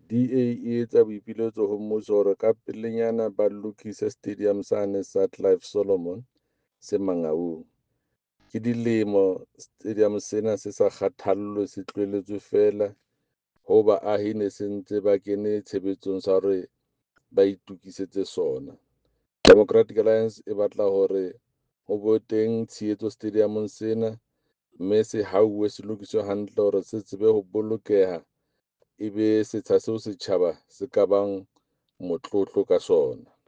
DA e etsa boipiletso ho mmuso hore ka pelenyana ba lokise stadium sane sa Clive Solomon se Mangaung. Ke dilemo stadium sena se sa kgathallwe se tlohelletswe fela ho baahi ne se ntse ba kene tshebetsong sa hore ba itokisetse sona. Democratic Alliance e batla hore ho bo teng tshehetso stadiumong sena, mme se hauwe se lokiswe hantle hore se tsebe ho bolokeha, ebe setsha seo setjhaba se ka bang motlotlo ka sona.